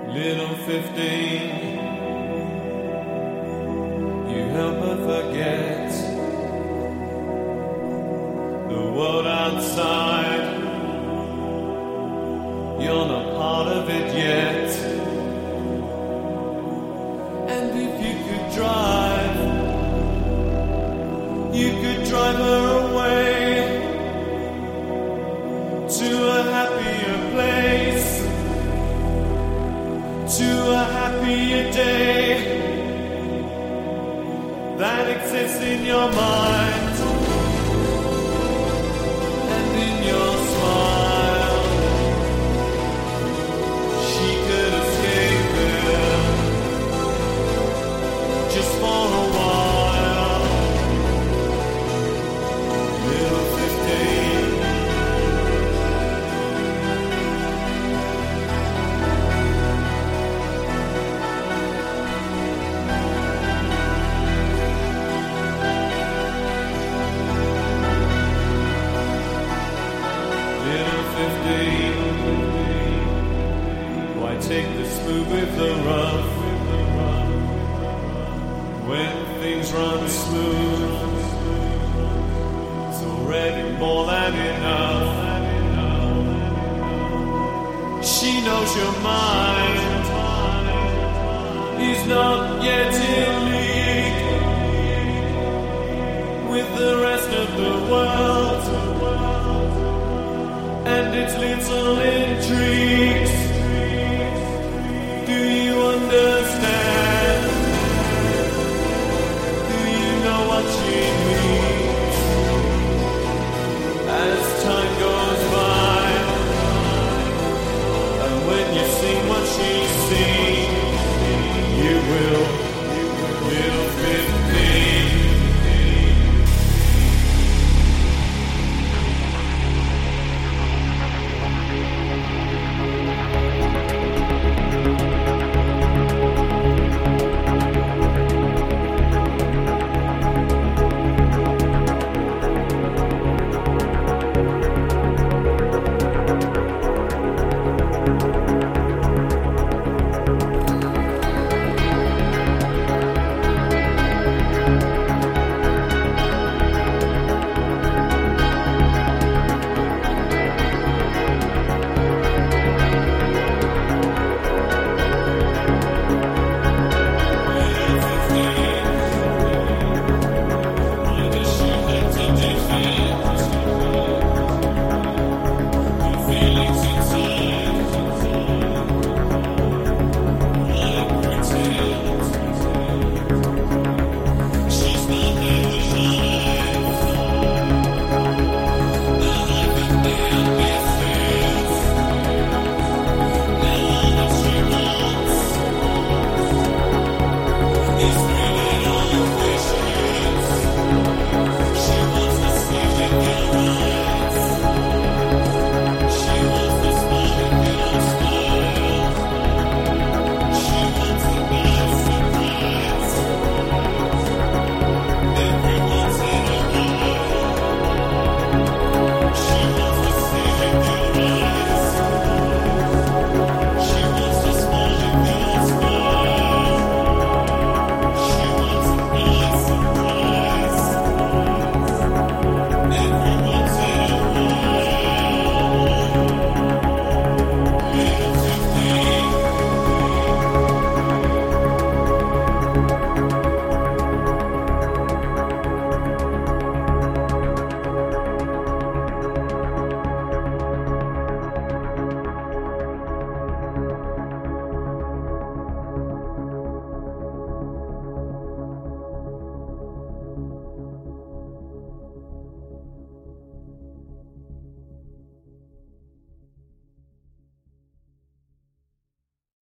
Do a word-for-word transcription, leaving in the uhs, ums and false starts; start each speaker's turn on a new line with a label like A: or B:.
A: Little fifteen, you help her forget the world outside. You're not part of it yet. And if you could drive, you could drive her away to a happier place, to a happier day that exists in your mind and in your smile. She could escape it just for a while. Little fifteen. Why take the smooth with the rough when things run smooth? It's already more than enough. She knows your mind is not yet in league with the rest of the world and its little intrigues. Do you